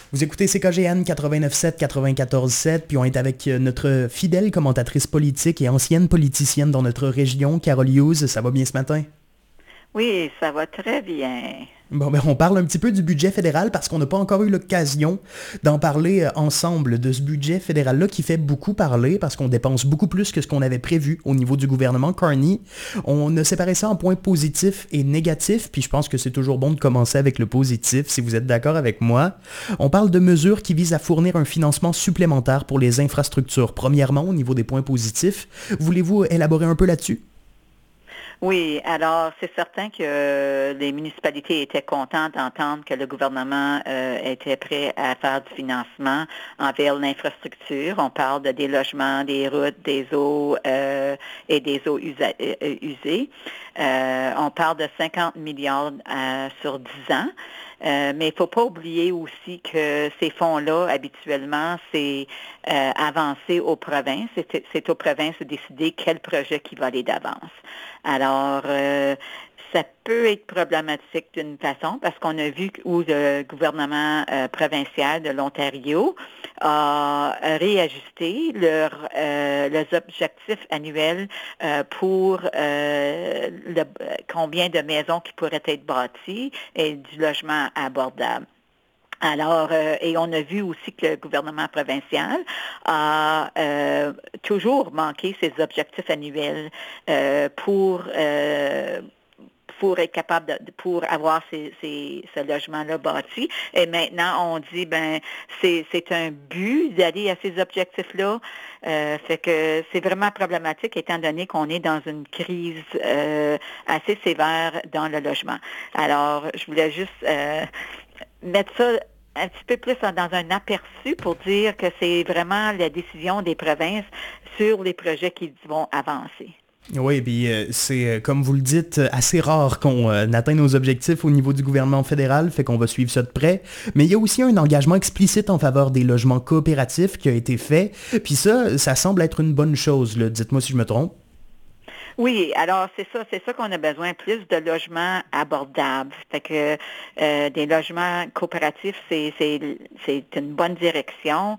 Vous écoutez CKGN 89.7, 94.7, puis on est avec notre fidèle commentatrice politique et ancienne politicienne dans notre région, Carol Hughes. Ça va bien ce matin? Oui, ça va très bien. Bon, ben on parle un petit peu du budget fédéral parce qu'on n'a pas encore eu l'occasion d'en parler ensemble, de ce budget fédéral-là qui fait beaucoup parler parce qu'on dépense beaucoup plus que ce qu'on avait prévu au niveau du gouvernement Carney. On a séparé ça en points positifs et négatifs, puis je pense que c'est toujours bon de commencer avec le positif, si vous êtes d'accord avec moi. On parle de mesures qui visent à fournir un financement supplémentaire pour les infrastructures. Premièrement, au niveau des points positifs, voulez-vous élaborer un peu là-dessus? Oui, alors c'est certain que les municipalités étaient contentes d'entendre que le gouvernement était prêt à faire du financement envers l'infrastructure. On parle de des logements, des routes, des eaux et des eaux usées. On parle de 50 milliards sur 10 ans. Mais il ne faut pas oublier aussi que ces fonds-là, habituellement, c'est avancé aux provinces. C'est aux provinces de décider quel projet qui va aller d'avance. Alors, ça peut être problématique d'une façon parce qu'on a vu où le gouvernement provincial de l'Ontario a réajusté leurs objectifs annuels pour combien de maisons qui pourraient être bâties et du logement abordable. Alors, et on a vu aussi que le gouvernement provincial a toujours manqué ses objectifs annuels pour être capable pour avoir ce logement-là bâti. Et maintenant, on dit, c'est un but d'aller à ces objectifs-là. Fait que c'est vraiment problématique étant donné qu'on est dans une crise assez sévère dans le logement. Alors, je voulais juste mettre ça un petit peu plus dans un aperçu pour dire que c'est vraiment la décision des provinces sur les projets qui vont avancer. Oui, puis c'est, comme vous le dites, assez rare qu'on atteigne nos objectifs au niveau du gouvernement fédéral, fait qu'on va suivre ça de près. Mais il y a aussi un engagement explicite en faveur des logements coopératifs qui a été fait, puis ça semble être une bonne chose, là. Dites-moi si je me trompe. Oui, alors c'est ça qu'on a besoin, plus de logements abordables. Fait que des logements coopératifs, c'est une bonne direction.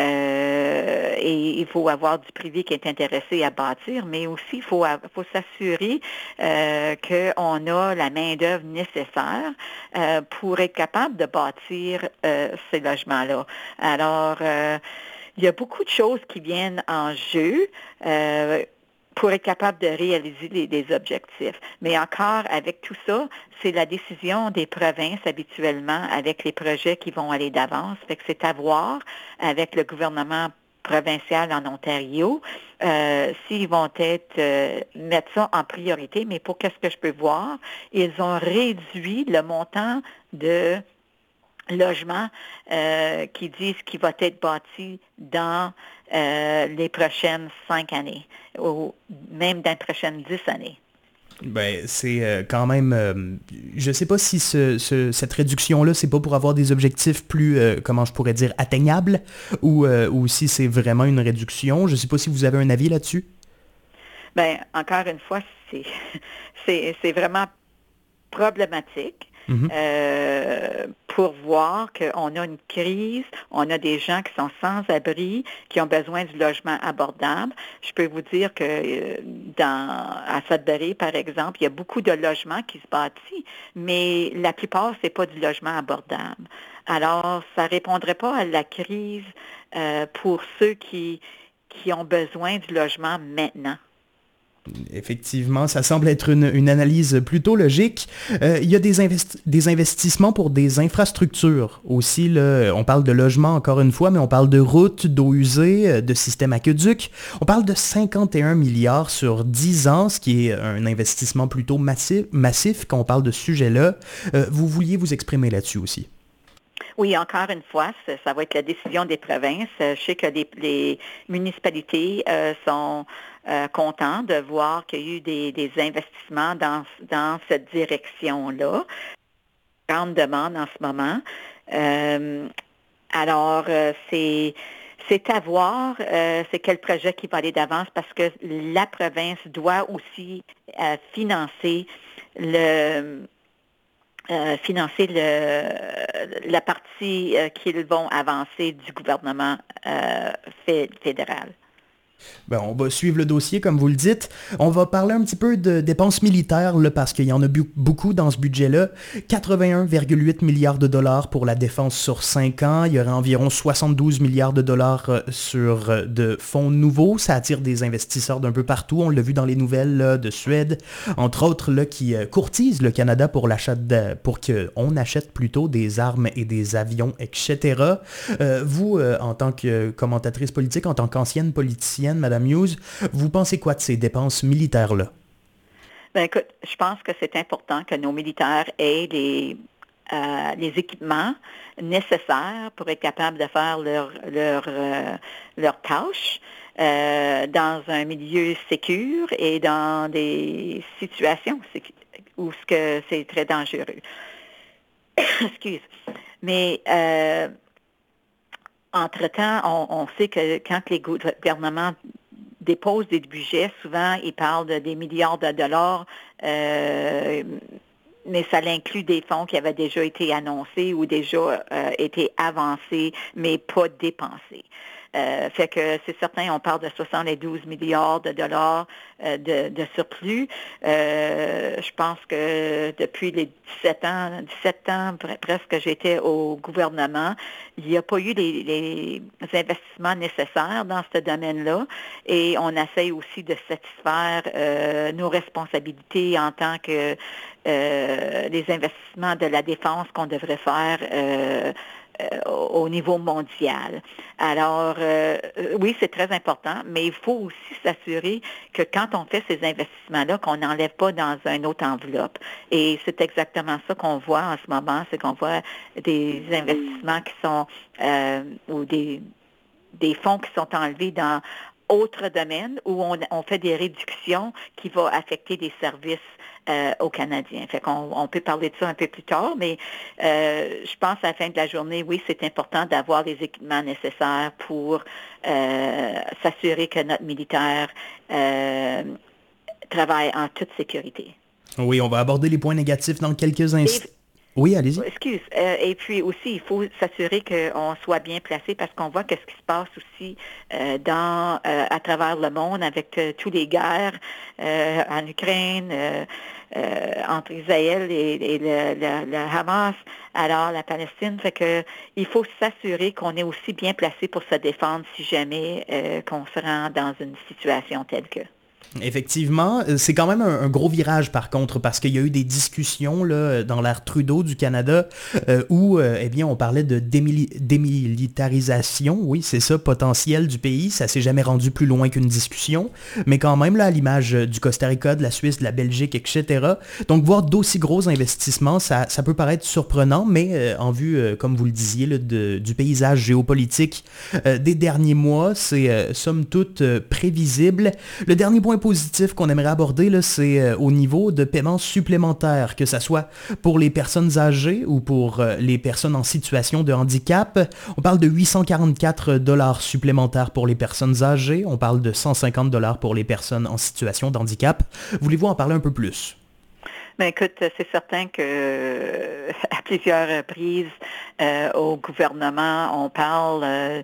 Et il faut avoir du privé qui est intéressé à bâtir, mais aussi faut s'assurer qu'on a la main-d'œuvre nécessaire pour être capable de bâtir ces logements-là. Alors, il y a beaucoup de choses qui viennent en jeu. Pour être capable de réaliser les objectifs. Mais encore, avec tout ça, c'est la décision des provinces habituellement avec les projets qui vont aller d'avance. Fait que c'est à voir avec le gouvernement provincial en Ontario, s'ils vont mettre ça en priorité. Mais pour qu'est-ce que je peux voir, ils ont réduit le montant de logements qui disent qu'il va être bâti dans les prochaines 5 années, ou même dans les prochaines 10 années. Ben, c'est quand même... je sais pas si cette réduction-là, c'est pas pour avoir des objectifs plus, comment je pourrais dire, atteignables, ou si c'est vraiment une réduction. Je sais pas si vous avez un avis là-dessus. Ben, encore une fois, c'est c'est vraiment problématique Mhm. pour voir qu'on a une crise, on a des gens qui sont sans abri, qui ont besoin du logement abordable. Je peux vous dire que à Sudbury, par exemple, il y a beaucoup de logements qui se bâtissent, mais la plupart, c'est pas du logement abordable. Alors, ça répondrait pas à la crise pour ceux qui ont besoin du logement maintenant. Effectivement, ça semble être une analyse plutôt logique. Il y a des investissements pour des infrastructures aussi. Là, on parle de logement encore une fois, mais on parle de routes, d'eau usée, de systèmes aqueducs. On parle de 51 milliards sur 10 ans, ce qui est un investissement plutôt massif quand on parle de ce sujet-là. Vous vouliez vous exprimer là-dessus aussi. Oui, encore une fois, ça va être la décision des provinces. Je sais que les municipalités sont contents de voir qu'il y a eu des investissements dans cette direction-là. Grande demande en ce moment. Euh, alors, c'est à voir, c'est quel projet qui va aller d'avance parce que la province doit aussi financer le financer la partie qu'ils vont avancer du gouvernement fédéral. Ben, on va suivre le dossier, comme vous le dites. On va parler un petit peu de dépenses militaires, là, parce qu'il y en a beaucoup dans ce budget-là. 81,8 milliards de dollars pour la défense sur 5 ans. Il y aurait environ 72 milliards de dollars de fonds nouveaux. Ça attire des investisseurs d'un peu partout. On l'a vu dans les nouvelles là, de Suède, entre autres, là, qui courtisent le Canada pour pour qu'on achète plutôt des armes et des avions, etc. Vous, en tant que commentatrice politique, en tant qu'ancienne politicienne, Madame Hughes, vous pensez quoi de ces dépenses militaires-là? Ben, écoute, je pense que c'est important que nos militaires aient les équipements nécessaires pour être capables de faire leur tâche dans un milieu sécur et dans des situations où c'est très dangereux. Excuse. Mais entre-temps, on sait que quand les gouvernements déposent des budgets, souvent ils parlent des milliards de dollars, mais ça inclut des fonds qui avaient déjà été annoncés ou déjà été avancés, mais pas dépensés. Fait que c'est certain, on parle de 72 milliards de dollars de surplus. Je pense que depuis les 17 ans presque que j'étais au gouvernement, il n'y a pas eu les investissements nécessaires dans ce domaine-là et on essaye aussi de satisfaire nos responsabilités en tant que les investissements de la défense qu'on devrait faire au niveau mondial. Alors, oui, c'est très important, mais il faut aussi s'assurer que quand on fait ces investissements-là, qu'on n'enlève pas dans une autre enveloppe. Et c'est exactement ça qu'on voit en ce moment, c'est qu'on voit des investissements qui sont, ou des fonds qui sont enlevés dans autres domaines où on fait des réductions qui vont affecter des services aux Canadiens. Fait qu'on peut parler de ça un peu plus tard, mais je pense à la fin de la journée, oui, c'est important d'avoir les équipements nécessaires pour s'assurer que notre militaire travaille en toute sécurité. Oui, on va aborder les points négatifs dans quelques instants. Oui, allez-y. Excuse. Et puis aussi, il faut s'assurer qu'on soit bien placé parce qu'on voit qu'est-ce qui se passe aussi à travers le monde avec tous les guerres en Ukraine, entre Israël et le Hamas, alors la Palestine. Fait que il faut s'assurer qu'on est aussi bien placé pour se défendre si jamais qu'on se rend dans une situation telle que. Effectivement, c'est quand même un gros virage par contre, parce qu'il y a eu des discussions là, dans l'ère Trudeau du Canada où eh bien, on parlait de démilitarisation, oui c'est ça, potentiel du pays, ça s'est jamais rendu plus loin qu'une discussion, mais quand même là, à l'image du Costa Rica, de la Suisse, de la Belgique, etc. Donc voir d'aussi gros investissements, ça peut paraître surprenant, mais en vue, comme vous le disiez, là, du paysage géopolitique des derniers mois, c'est somme toute prévisible. Le dernier point positif qu'on aimerait aborder, là, c'est au niveau de paiements supplémentaires, que ce soit pour les personnes âgées ou pour les personnes en situation de handicap. On parle de 844 $ supplémentaires pour les personnes âgées, on parle de 150 $ pour les personnes en situation de handicap. Voulez-vous en parler un peu plus? Ben écoute, c'est certain que à plusieurs reprises au gouvernement, on parle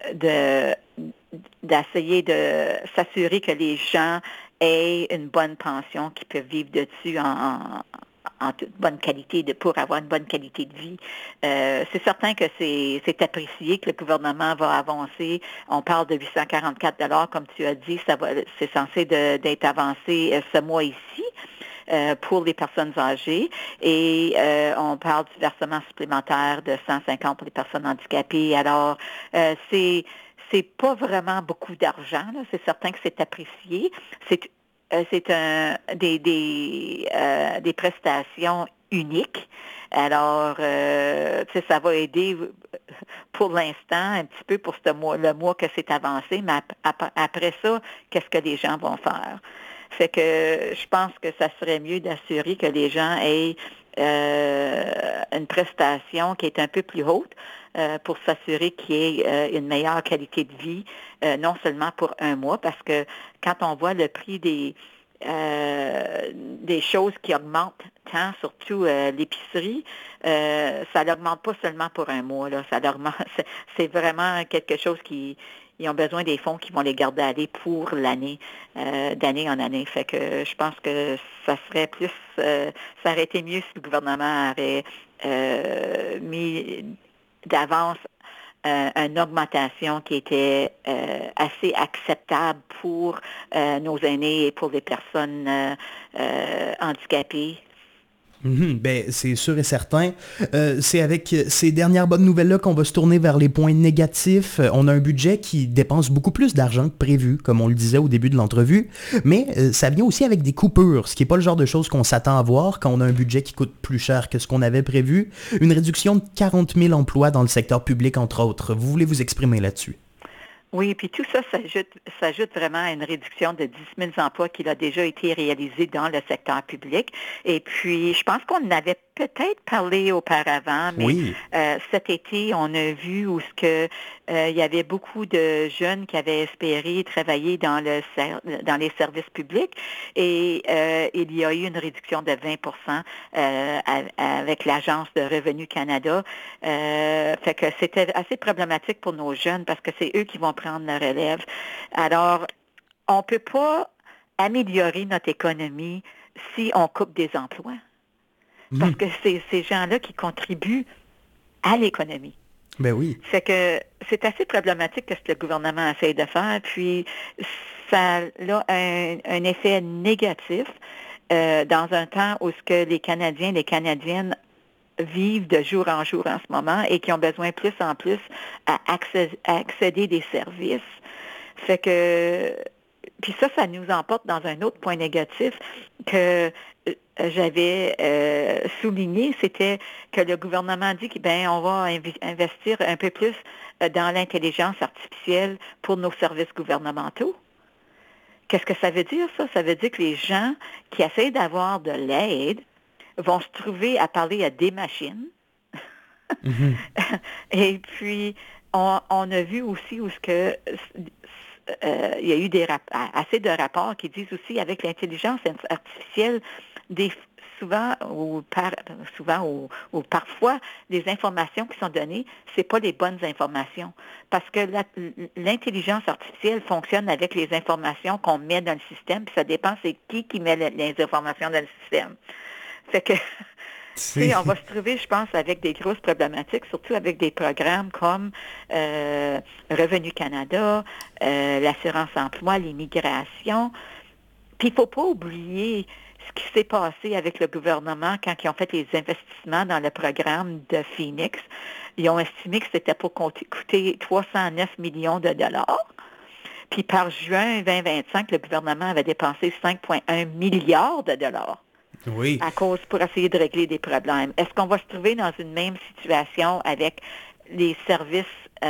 d'essayer de s'assurer que les gens aient une bonne pension, qu'ils peuvent vivre dessus en toute bonne qualité, pour avoir une bonne qualité de vie. C'est certain que c'est apprécié que le gouvernement va avancer. On parle de 844 $, comme tu as dit, c'est censé d'être avancé ce mois ici. Pour les personnes âgées et on parle du versement supplémentaire de 150 pour les personnes handicapées. Alors, c'est pas vraiment beaucoup d'argent, là. C'est certain que c'est apprécié. C'est des prestations uniques. Alors, ça va aider pour l'instant un petit peu pour le mois que c'est avancé, mais après ça, qu'est-ce que les gens vont faire? Fait que je pense que ça serait mieux d'assurer que les gens aient une prestation qui est un peu plus haute pour s'assurer qu'il y ait une meilleure qualité de vie, non seulement pour un mois, parce que quand on voit le prix des des choses qui augmentent tant, surtout l'épicerie, ça n'augmente pas seulement pour un mois, là, ça l'augmente, c'est vraiment quelque chose ils ont besoin des fonds qui vont les garder aller pour l'année, d'année en année. Fait que je pense que ça serait plus, ça aurait été mieux si le gouvernement avait mis d'avance une augmentation qui était assez acceptable pour nos aînés et pour les personnes handicapées. Ben, c'est sûr et certain. C'est avec ces dernières bonnes nouvelles-là qu'on va se tourner vers les points négatifs. On a un budget qui dépense beaucoup plus d'argent que prévu, comme on le disait au début de l'entrevue, mais ça vient aussi avec des coupures, ce qui n'est pas le genre de choses qu'on s'attend à voir quand on a un budget qui coûte plus cher que ce qu'on avait prévu. Une réduction de 40 000 emplois dans le secteur public, entre autres. Vous voulez vous exprimer là-dessus? Oui, puis tout ça s'ajoute vraiment à une réduction de 10 000 emplois qui a déjà été réalisée dans le secteur public. Et puis, je pense qu'on en avait peut-être parlé auparavant, mais Oui. Cet été, on a vu où il y avait beaucoup de jeunes qui avaient espéré travailler dans les services publics et il y a eu une réduction de 20 avec l'Agence de Revenu Canada. Fait que c'était assez problématique pour nos jeunes parce que c'est eux qui vont prendre la relève. Alors, on ne peut pas améliorer notre économie si on coupe des emplois. Parce que c'est ces gens-là qui contribuent à l'économie. Ben oui. Fait que c'est assez problématique ce que le gouvernement essaie de faire, puis ça a un effet négatif dans un temps où ce que les Canadiens, les Canadiennes vivent de jour en jour en ce moment et qui ont besoin plus en plus à accéder des services. Fait que puis ça nous emporte dans un autre point négatif que j'avais souligné, c'était que le gouvernement dit on va investir un peu plus dans l'intelligence artificielle pour nos services gouvernementaux. Qu'est-ce que ça veut dire, ça? Ça veut dire que les gens qui essayent d'avoir de l'aide vont se trouver à parler à des machines. Mm-hmm. Et puis, on a vu aussi où ce que il y a eu assez de rapports qui disent aussi avec l'intelligence artificielle, souvent ou parfois, les informations qui sont données, c'est pas les bonnes informations. Parce que l'intelligence artificielle fonctionne avec les informations qu'on met dans le système, puis ça dépend c'est qui met les informations dans le système. Fait que on va se trouver, je pense, avec des grosses problématiques, surtout avec des programmes comme Revenu Canada, l'assurance emploi, l'immigration. Puis il ne faut pas oublier ce qui s'est passé avec le gouvernement quand ils ont fait les investissements dans le programme de Phoenix. Ils ont estimé que c'était pour coûter 309 millions de dollars. Puis par juin 2025, le gouvernement avait dépensé 5,1 milliards de dollars. Oui. Pour essayer de régler des problèmes. Est-ce qu'on va se trouver dans une même situation avec les services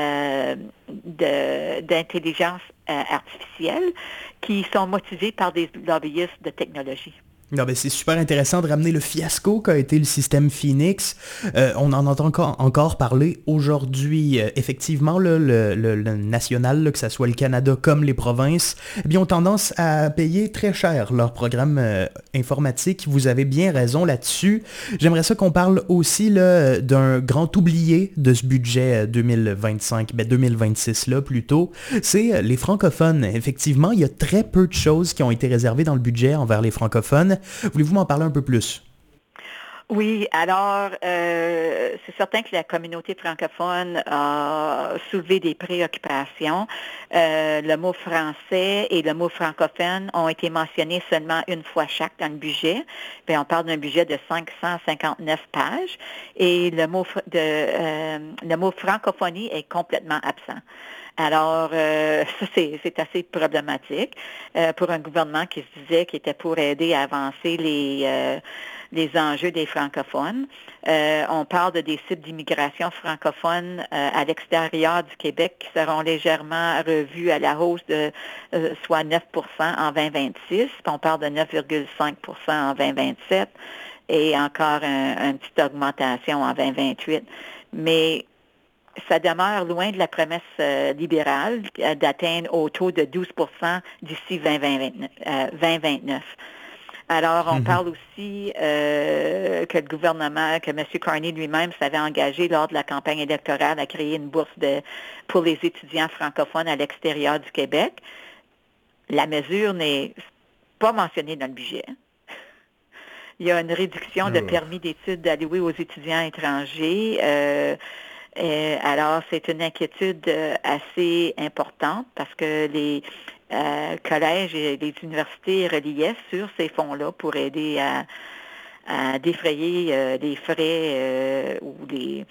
d'intelligence artificielle qui sont motivés par des lobbyistes de technologie? Non, ben c'est super intéressant de ramener le fiasco qu'a été le système Phoenix. On en entend encore parler aujourd'hui. Effectivement, le national, là, que ce soit le Canada comme les provinces, eh bien, ont tendance à payer très cher leur programme informatique. Vous avez bien raison là-dessus. J'aimerais ça qu'on parle aussi là, d'un grand oublié de ce budget 2025, 2026 là plutôt. C'est les francophones. Effectivement, il y a très peu de choses qui ont été réservées dans le budget envers les francophones. Voulez-vous m'en parler un peu plus? Oui, alors, c'est certain que la communauté francophone a soulevé des préoccupations. Le mot français et le mot francophone ont été mentionnés seulement une fois chaque dans le budget. Puis on parle d'un budget de 559 pages et le mot francophonie est complètement absent. Alors, ça, c'est assez problématique pour un gouvernement qui se disait qu'il était pour aider à avancer les enjeux des francophones. On parle des sites d'immigration francophone à l'extérieur du Québec qui seront légèrement revus à la hausse de soit 9 en 2026. Puis on parle de 9,5 en 2027 et encore une petite augmentation en 2028. Mais ça demeure loin de la promesse libérale d'atteindre au taux de 12 d'ici 2029. Alors, on parle aussi que le gouvernement, que M. Carney lui-même s'avait engagé lors de la campagne électorale à créer une bourse pour les étudiants francophones à l'extérieur du Québec. La mesure n'est pas mentionnée dans le budget. Il y a une réduction de permis d'études alloués aux étudiants étrangers. Alors, c'est une inquiétude assez importante parce que les collèges et les universités reliaient sur ces fonds-là pour aider à défrayer les frais ou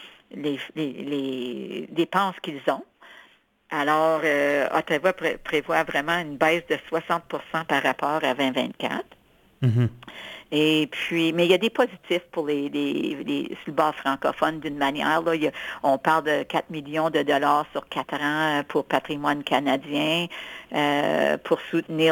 les dépenses qu'ils ont. Alors, Ottawa prévoit vraiment une baisse de 60 par rapport à 2024. Mm-hmm. Et puis, mais il y a des positifs pour sur le bord francophone d'une manière. Là, on parle de 4 millions de dollars sur 4 ans pour patrimoine canadien, pour soutenir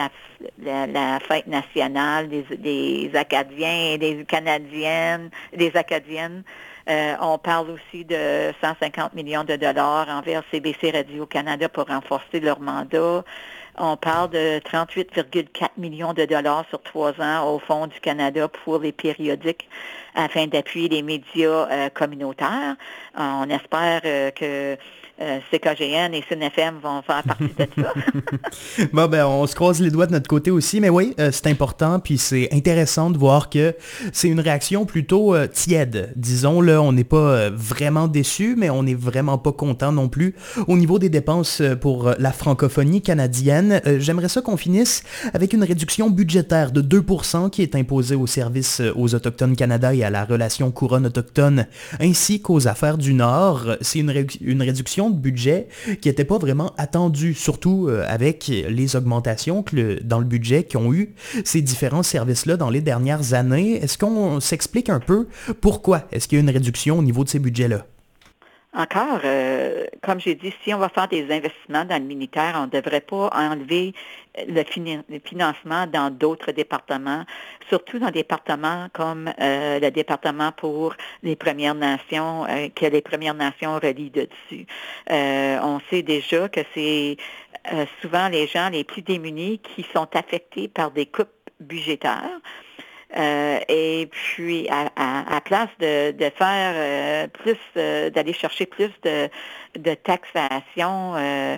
la fête nationale des Acadiens et des Canadiennes, des Acadiennes. On parle aussi de 150 millions de dollars envers CBC Radio-Canada pour renforcer leur mandat. On parle de 38,4 millions de dollars sur 3 ans au Fonds du Canada pour les périodiques afin d'appuyer les médias communautaires. On espère que CKGN et CNFM vont faire partie de ça. Bon, ben, on se croise les doigts de notre côté aussi, mais oui, c'est important, puis c'est intéressant de voir que c'est une réaction plutôt tiède. Disons, là, on n'est pas vraiment déçu, mais on n'est vraiment pas content non plus. Au niveau des dépenses pour la francophonie canadienne, j'aimerais ça qu'on finisse avec une réduction budgétaire de 2% qui est imposée au service aux Autochtones Canada et à la relation couronne autochtone, ainsi qu'aux affaires du Nord. C'est une réduction de budget qui n'était pas vraiment attendue, surtout avec les augmentations dans le budget qu'ont eu ces différents services-là dans les dernières années. Est-ce qu'on s'explique un peu pourquoi est-ce qu'il y a une réduction au niveau de ces budgets-là? Encore, comme j'ai dit, si on va faire des investissements dans le militaire, on ne devrait pas enlever le financement dans d'autres départements, surtout dans des départements comme le département pour les Premières Nations, que les Premières Nations relient dessus. On sait déjà que c'est souvent les gens les plus démunis qui sont affectés par des coupes budgétaires. Et puis, à place de faire plus, d'aller chercher plus de taxation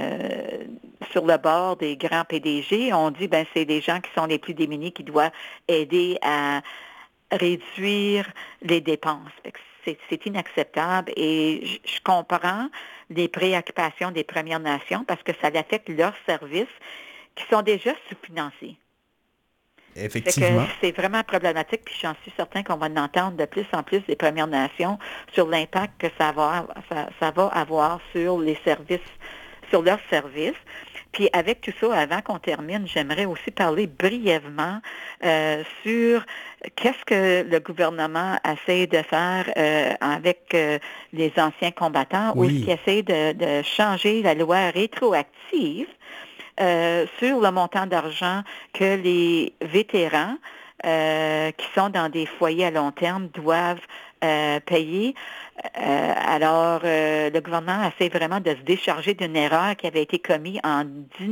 sur le bord des grands PDG, on dit, ben c'est les gens qui sont les plus démunis qui doivent aider à réduire les dépenses. C'est inacceptable et je comprends les préoccupations des Premières Nations parce que ça affecte leurs services qui sont déjà sous-financés. Effectivement. C'est vraiment problématique, puis j'en suis certain qu'on va en entendre de plus en plus des Premières Nations sur l'impact que ça va avoir sur les services, sur leurs services. Puis avec tout ça, avant qu'on termine, j'aimerais aussi parler brièvement sur qu'est-ce que le gouvernement essaie de faire avec les anciens combattants, ou est-ce qu'il essaie de changer la loi rétroactive sur le montant d'argent que les vétérans qui sont dans des foyers à long terme doivent payer. Alors, le gouvernement essaie vraiment de se décharger d'une erreur qui avait été commise en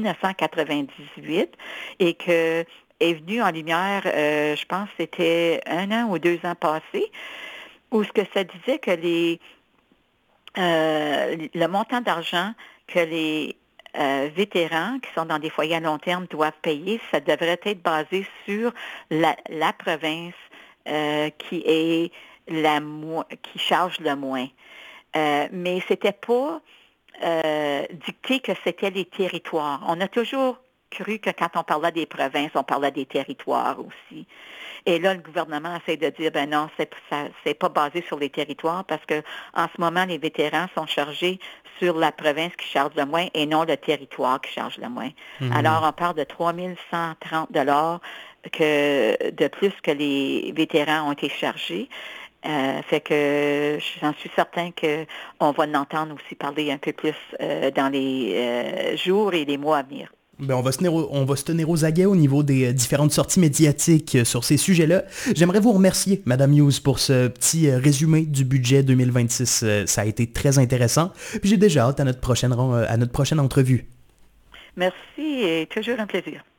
1998 et que est venue en lumière, je pense que c'était 1 an ou 2 ans passés, où ce que ça disait que le montant d'argent que les vétérans qui sont dans des foyers à long terme doivent payer, ça devrait être basé sur la province qui charge le moins. Mais c'était pas dicté que c'était les territoires. On a toujours cru que quand on parlait des provinces, on parlait des territoires aussi. Et là, le gouvernement essaie de dire, ben non, c'est pas basé sur les territoires parce que en ce moment, les vétérans sont chargés sur la province qui charge le moins et non le territoire qui charge le moins. Mm-hmm. Alors, on parle de 3 130 $ de plus que les vétérans ont été chargés. Fait que j'en suis certain qu'on va l'entendre aussi parler un peu plus dans les jours et les mois à venir. Ben, on va se tenir aux aguets au niveau des différentes sorties médiatiques sur ces sujets-là. J'aimerais vous remercier, Madame Hughes, pour ce petit résumé du budget 2026. Ça a été très intéressant. Puis j'ai déjà hâte à notre prochaine entrevue. Merci et toujours un plaisir.